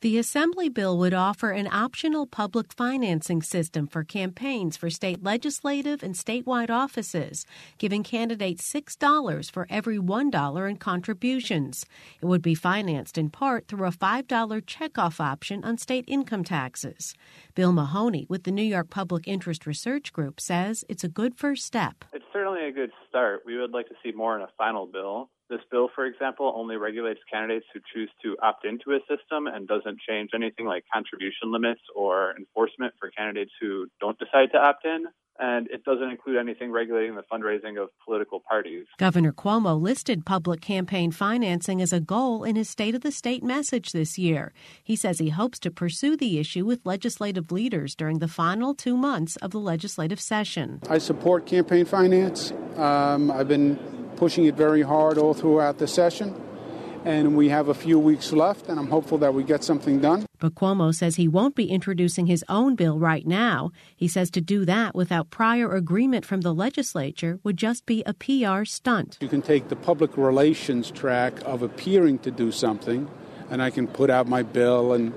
The Assembly bill would offer an optional public financing system for campaigns for state legislative and statewide offices, giving candidates $6 for every $1 in contributions. It would be financed in part through a $5 checkoff option on state income taxes. Bill Mahoney with the New York Public Interest Research Group says it's a good first step. It's certainly a good start. We would like to see more in a final bill. This bill, for example, only regulates candidates who choose to opt into a system and doesn't change anything like contribution limits or enforcement for candidates who don't decide to opt in. And it doesn't include anything regulating the fundraising of political parties. Governor Cuomo listed public campaign financing as a goal in his State of the State message this year. He says he hopes to pursue the issue with legislative leaders during the final 2 months of the legislative session. I support campaign finance. I've been pushing it very hard all throughout the session, and we have a few weeks left, and I'm hopeful that we get something done. But Cuomo says he won't be introducing his own bill right now. He says to do that without prior agreement from the legislature would just be a PR stunt. You can take the public relations track of appearing to do something, and I can put out my bill and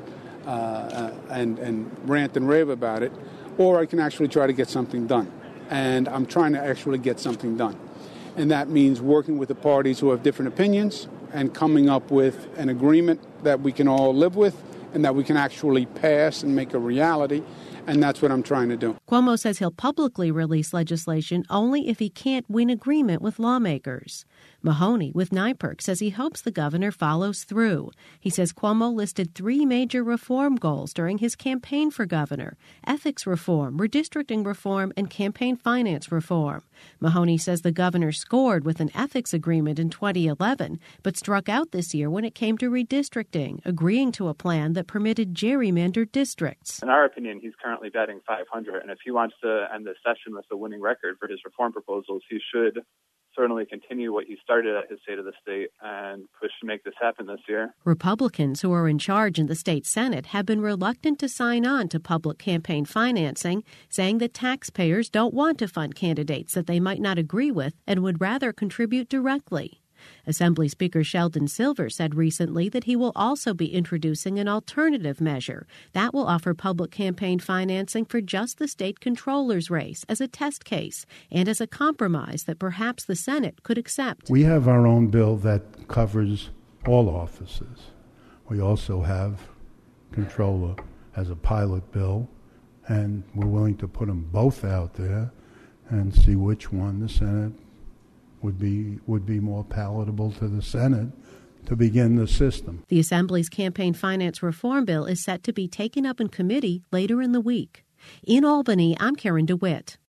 rant and rave about it, or I can actually try to get something done. And I'm trying to actually get something done. And that means working with the parties who have different opinions and coming up with an agreement that we can all live with and that we can actually pass and make a reality. And that's what I'm trying to do. Cuomo says he'll publicly release legislation only if he can't win agreement with lawmakers. Mahoney with NYPIRC says he hopes the governor follows through. He says Cuomo listed 3 major reform goals during his campaign for governor: ethics reform, redistricting reform, and campaign finance reform. Mahoney says the governor scored with an ethics agreement in 2011, but struck out this year when it came to redistricting, agreeing to a plan that permitted gerrymandered districts. In our opinion, he's currently batting 500, and if he wants to end the session with a winning record for his reform proposals, he should certainly continue what he started at his State of the State and push to make this happen this year. Republicans who are in charge in the state Senate have been reluctant to sign on to public campaign financing, saying that taxpayers don't want to fund candidates that they might not agree with and would rather contribute directly. Assembly Speaker Sheldon Silver said recently that he will also be introducing an alternative measure that will offer public campaign financing for just the state controller's race as a test case and as a compromise that perhaps the Senate could accept. We have our own bill that covers all offices. We also have controller as a pilot bill, and we're willing to put them both out there and see which one the Senate would be more palatable to the Senate to begin the system. The Assembly's campaign finance reform bill is set to be taken up in committee later in the week. In Albany, I'm Karen DeWitt.